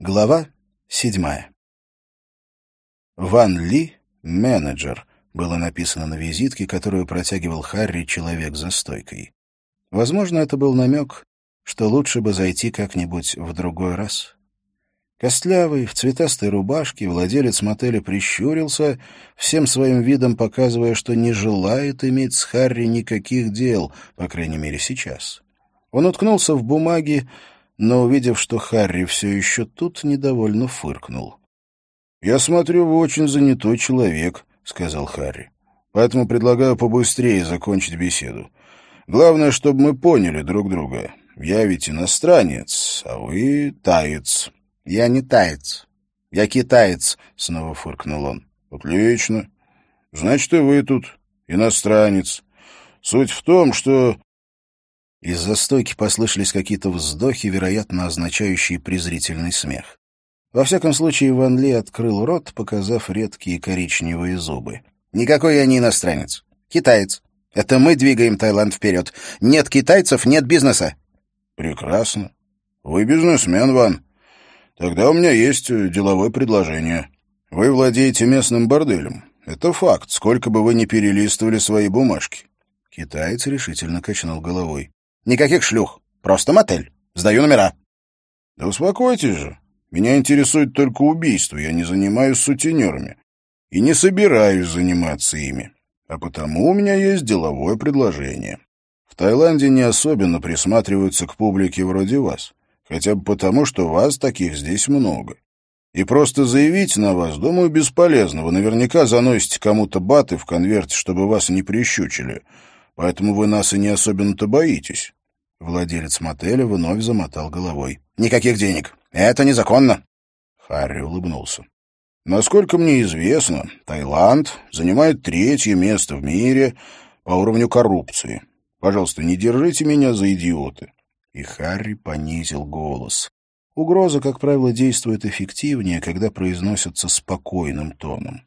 Глава 7. «Ван Ли, менеджер», было написано на визитке, которую протягивал Харри человек за стойкой. Возможно, это был намек, что лучше бы зайти как-нибудь в другой раз. Костлявый, в цветастой рубашке, владелец мотеля прищурился, всем своим видом показывая, что не желает иметь с Харри никаких дел, по крайней мере, сейчас. Он уткнулся в бумаги, но, увидев, что Харри все еще тут, недовольно фыркнул. «Я смотрю, вы очень занятой человек», — сказал Харри. «Поэтому предлагаю побыстрее закончить беседу. Главное, чтобы мы поняли друг друга. Я ведь иностранец, а вы таец». «Я не таец. Я китаец», — снова фыркнул он. «Отлично. Значит, и вы тут иностранец. Суть в том, что...» Из-за стойки послышались какие-то вздохи, вероятно, означающие презрительный смех. Во всяком случае, Ван Ли открыл рот, показав редкие коричневые зубы. «Никакой я не иностранец. Китаец. Это мы двигаем Таиланд вперед. Нет китайцев — нет бизнеса». «Прекрасно. Вы бизнесмен, Ван. Тогда у меня есть деловое предложение. Вы владеете местным борделем. Это факт, сколько бы вы ни перелистывали свои бумажки». Китаец решительно качнул головой. «Никаких шлюх. Просто мотель. Сдаю номера». «Да успокойтесь же. Меня интересует только убийство. Я не занимаюсь сутенерами. И не собираюсь заниматься ими. А потому у меня есть деловое предложение. В Таиланде не особенно присматриваются к публике вроде вас. Хотя бы потому, что вас таких здесь много. И просто заявить на вас, думаю, бесполезно. Вы наверняка заносите кому-то баты в конверте, чтобы вас не прищучили. Поэтому вы нас и не особенно-то боитесь». Владелец мотеля вновь замотал головой. «Никаких денег. Это незаконно». Харри улыбнулся. «Насколько мне известно, Таиланд занимает 3-е место в мире по уровню коррупции. Пожалуйста, не держите меня за идиота». И Харри понизил голос. Угроза, как правило, действует эффективнее, когда произносится спокойным тоном.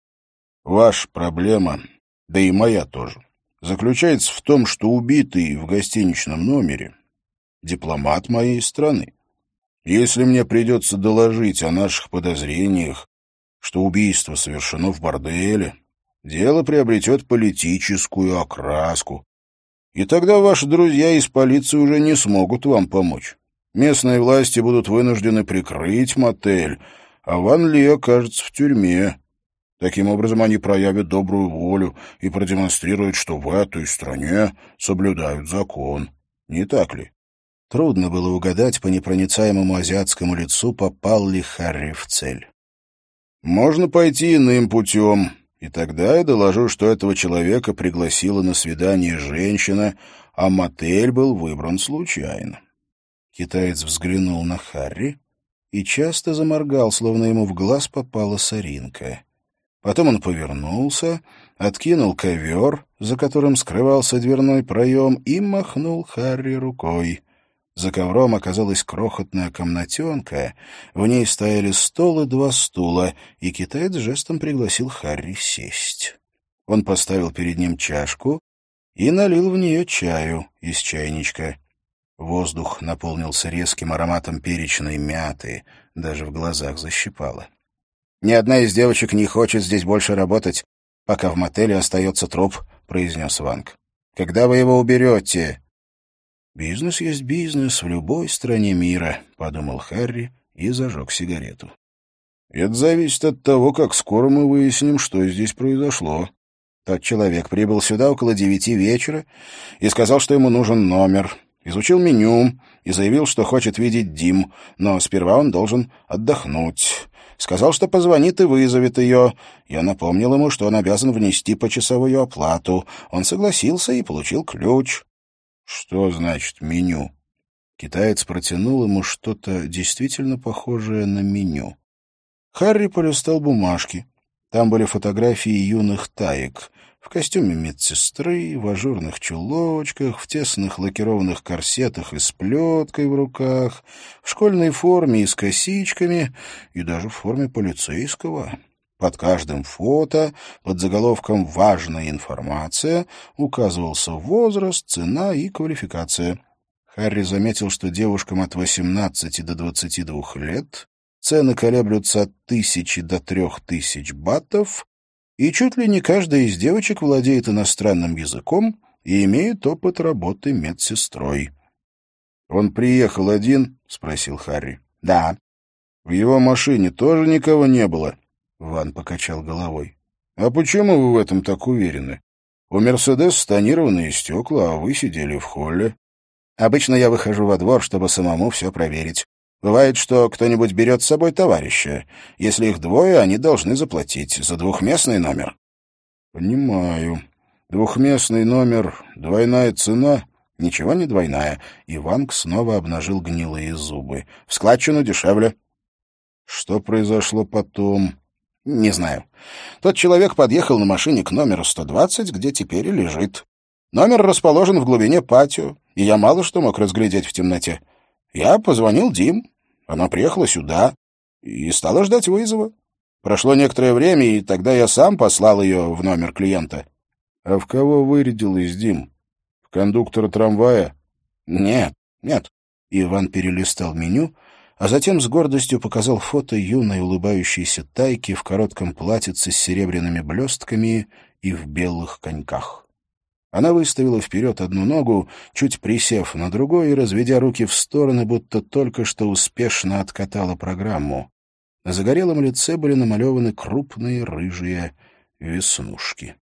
«Ваша проблема, да и моя тоже, заключается в том, что убитый в гостиничном номере — дипломат моей страны. Если мне придется доложить о наших подозрениях, что убийство совершено в борделе, дело приобретет политическую окраску, и тогда ваши друзья из полиции уже не смогут вам помочь. Местные власти будут вынуждены прикрыть мотель, а Ван Ли окажется в тюрьме. Таким образом, они проявят добрую волю и продемонстрируют, что в этой стране соблюдают закон. Не так ли?» Трудно было угадать по непроницаемому азиатскому лицу, попал ли Харри в цель. «Можно пойти иным путем, и тогда я доложу, что этого человека пригласила на свидание женщина, а мотель был выбран случайно». Китаец взглянул на Харри и часто заморгал, словно ему в глаз попала соринка. Потом он повернулся, откинул ковер, за которым скрывался дверной проем, и махнул Харри рукой. За ковром оказалась крохотная комнатенка, в ней стояли стол и 2 стула, и китаец жестом пригласил Харри сесть. Он поставил перед ним чашку и налил в нее чаю из чайничка. Воздух наполнился резким ароматом перечной мяты, даже в глазах защипало. «Ни одна из девочек не хочет здесь больше работать, пока в мотеле остается труп», — произнес Ванг. «Когда вы его уберете?» «Бизнес есть бизнес в любой стране мира», — подумал Харри и зажег сигарету. «Это зависит от того, как скоро мы выясним, что здесь произошло». Тот человек прибыл сюда около 9 вечера и сказал, что ему нужен номер. Изучил меню и заявил, что хочет видеть Дим, но сперва он должен отдохнуть. Сказал, что позвонит и вызовет ее. Я напомнил ему, что он обязан внести почасовую оплату. Он согласился и получил ключ». «Что значит меню?» Китаец протянул ему что-то действительно похожее на меню. Харри полистал бумажки. Там были фотографии юных таек в костюме медсестры, в ажурных чулочках, в тесных лакированных корсетах и с плеткой в руках, в школьной форме и с косичками, и даже в форме полицейского. Под каждым фото, под заголовком «Важная информация» указывался возраст, цена и квалификация. Харри заметил, что девушкам от 18 до 22 лет Цены колеблются от 1000 до 3000 батов, и чуть ли не каждая из девочек владеет иностранным языком и имеет опыт работы медсестрой. «Он приехал один?» — спросил Харри. «Да». «В его машине тоже никого не было?» Ван покачал головой. «А почему вы в этом так уверены? У «Мерседес» тонированные стекла, а вы сидели в холле». «Обычно я выхожу во двор, чтобы самому все проверить. Бывает, что кто-нибудь берет с собой товарища. Если их двое, они должны заплатить за двухместный номер». «Понимаю. Двухместный номер, двойная цена?» «Ничего не двойная». Иванг снова обнажил гнилые зубы. «В складчину дешевле». «Что произошло потом?» «Не знаю. Тот человек подъехал на машине к номеру 120, где теперь и лежит. Номер расположен в глубине патио, и я мало что мог разглядеть в темноте. Я позвонил Дим, она приехала сюда и стала ждать вызова. Прошло некоторое время, и тогда я сам послал ее в номер клиента». «А в кого вырядилась Дим? В кондуктора трамвая?» «Нет, нет». Иван перелистал меню, а затем с гордостью показал фото юной улыбающейся Тайки в коротком платьице с серебряными блестками и в белых коньках. Она выставила вперед одну ногу, чуть присев на другой и разведя руки в стороны, будто только что успешно откатала программу. На загорелом лице были намалеваны крупные рыжие веснушки.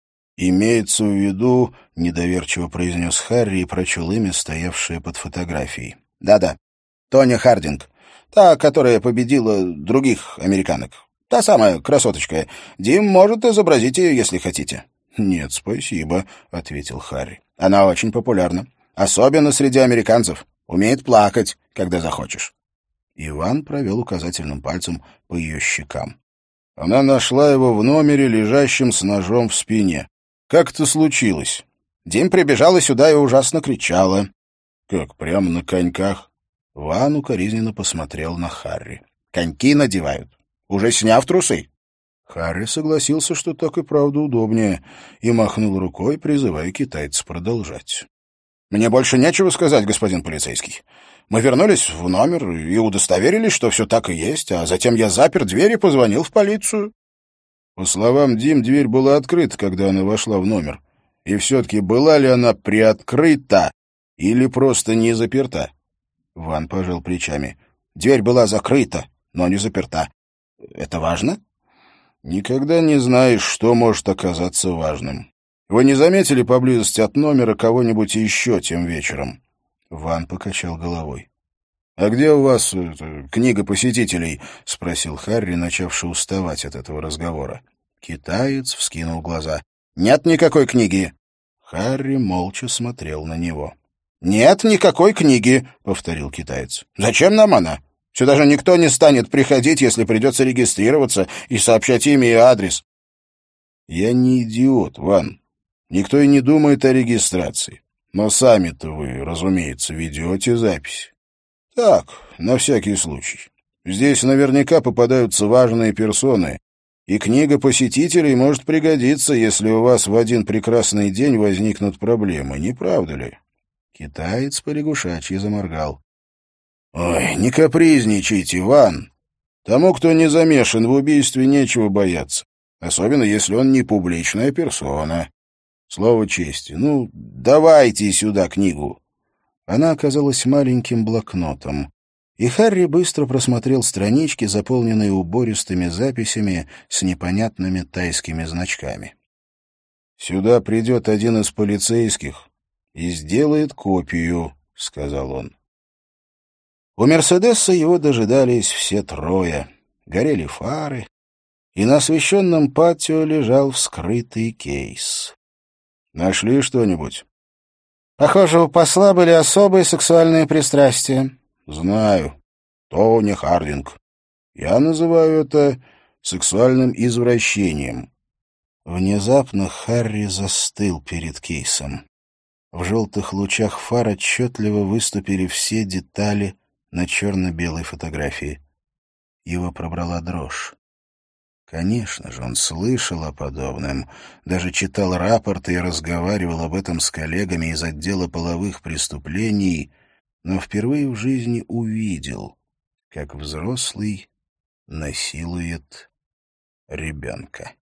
«Имеется в виду», — недоверчиво произнес Харри и прочел имя, стоявшее под фотографией. «Да-да, Тоня Хардинг. Та, которая победила других американок. Та самая красоточка. Дим может изобразить ее, если хотите». «Нет, спасибо», — ответил Харри. «Она очень популярна. Особенно среди американцев. Умеет плакать, когда захочешь». Иван провел указательным пальцем по ее щекам. «Она нашла его в номере, лежащем с ножом в спине. Как это случилось?» «Дим прибежала сюда и ужасно кричала». «Как, прямо на коньках?» Ван укоризненно посмотрел на Харри. «Коньки надевают, уже сняв трусы». Харри согласился, что так и правда удобнее, и махнул рукой, призывая китайца продолжать. «Мне больше нечего сказать, господин полицейский. Мы вернулись в номер и удостоверились, что все так и есть, а затем я запер дверь и позвонил в полицию». По словам Дим, дверь была открыта, когда она вошла в номер. И все-таки была ли она приоткрыта или просто не заперта? Ван пожал плечами. «Дверь была закрыта, но не заперта. Это важно?» «Никогда не знаешь, что может оказаться важным. Вы не заметили поблизости от номера кого-нибудь еще тем вечером?» Ван покачал головой. «А где у вас книга посетителей?» — спросил Харри, начавший уставать от этого разговора. Китаец вскинул глаза. «Нет никакой книги». Харри молча смотрел на него. «Нет никакой книги», — повторил китаец. «Зачем нам она? Сюда же никто не станет приходить, если придется регистрироваться и сообщать имя и адрес». «Я не идиот, Ван. Никто и не думает о регистрации. Но сами-то вы, разумеется, ведете запись. Так, на всякий случай. Здесь наверняка попадаются важные персоны, и книга посетителей может пригодиться, если у вас в один прекрасный день возникнут проблемы, не правда ли?» Китаец полягушачьи заморгал. «Ой, не капризничайте, Ван. Тому, кто не замешан в убийстве, нечего бояться, особенно если он не публичная персона. Слово чести. Ну, давайте сюда книгу». Она оказалась маленьким блокнотом, и Харри быстро просмотрел странички, заполненные убористыми записями с непонятными тайскими значками. «Сюда придет один из полицейских и сделает копию», — сказал он. У «Мерседеса» его дожидались все трое. Горели фары, и на освещенном патио лежал вскрытый кейс. «Нашли что-нибудь?» «Похоже, у посла были особые сексуальные пристрастия». «Знаю. Тоня Хардинг. Я называю это сексуальным извращением». Внезапно Харри застыл перед кейсом. В желтых лучах фар отчетливо выступили все детали на черно-белой фотографии. Его пробрала дрожь. Конечно же, он слышал о подобном, даже читал рапорты и разговаривал об этом с коллегами из отдела половых преступлений, но впервые в жизни увидел, как взрослый насилует ребенка.